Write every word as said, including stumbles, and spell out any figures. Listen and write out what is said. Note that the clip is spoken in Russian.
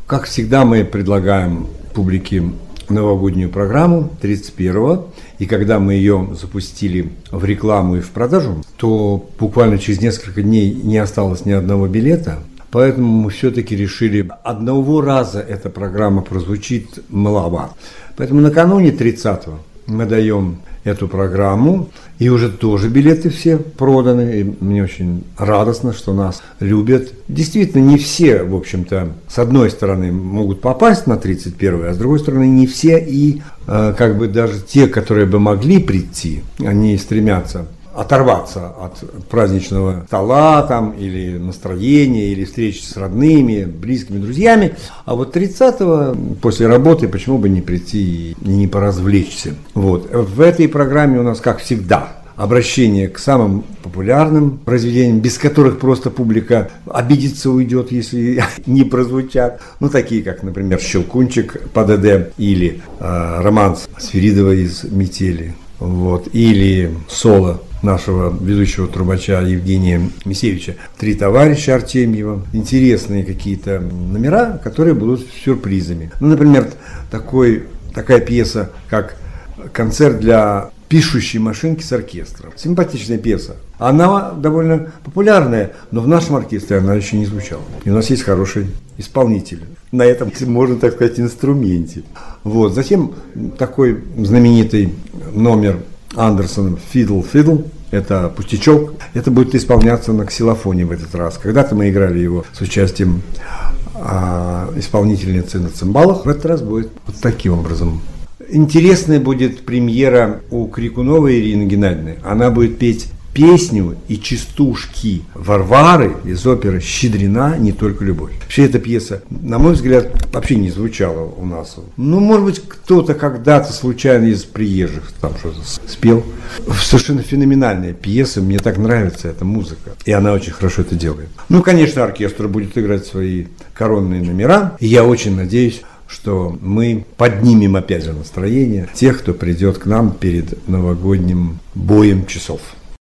Как всегда, мы предлагаем публике новогоднюю программу тридцать первого, и когда мы ее запустили в рекламу и в продажу, то буквально через несколько дней не осталось ни одного билета, поэтому мы все-таки решили, одного раза эта программа прозвучит маловато. Поэтому накануне тридцатого мы даем эту программу, и уже тоже билеты все проданы, и мне очень радостно, что нас любят. Действительно, не все, в общем-то, с одной стороны могут попасть на тридцать первое, а с другой стороны не все, и э, как бы даже те, которые бы могли прийти, они стремятся оторваться от праздничного стола там, или настроения, или встречи с родными, близкими, друзьями. А вот тридцатого после работы почему бы не прийти и не поразвлечься. Вот. В этой программе у нас, как всегда, обращение к самым популярным произведениям, без которых просто публика обидится, уйдет, если не прозвучат. Ну, такие, как, например, «Щелкунчик» по ДД или э, романс Сфиридова из «Метели». Вот. Или соло нашего ведущего трубача Евгения Мисевича «Три товарища» Артемьева. Интересные какие-то номера, которые будут сюрпризами. Ну, например, такой, такая пьеса, как «Концерт для пишущей машинки с оркестром». Симпатичная пьеса. Она довольно популярная, но в нашем оркестре она еще не звучала. И у нас есть хороший исполнитель на этом, можно так сказать, инструменте. Вот. Затем такой знаменитый номер Андерсона «Фидл, фидл». Это пустячок. Это будет исполняться на ксилофоне в этот раз. Когда-то мы играли его с участием а, исполнительницы на цимбалах. В этот раз будет вот таким образом. Интересная будет премьера у Крикуновой Ирины Геннадьевны. Она будет петь песню и частушки Варвары из оперы «Щедрина, не только любовь». Вообще эта пьеса, на мой взгляд, вообще не звучала у нас. Ну, может быть, кто-то когда-то случайно из приезжих там что-то спел. Совершенно феноменальная пьеса, мне так нравится эта музыка. И она очень хорошо это делает. Ну, конечно, оркестр будет играть свои коронные номера. И я очень надеюсь, что мы поднимем опять же настроение тех, кто придет к нам перед новогодним боем часов.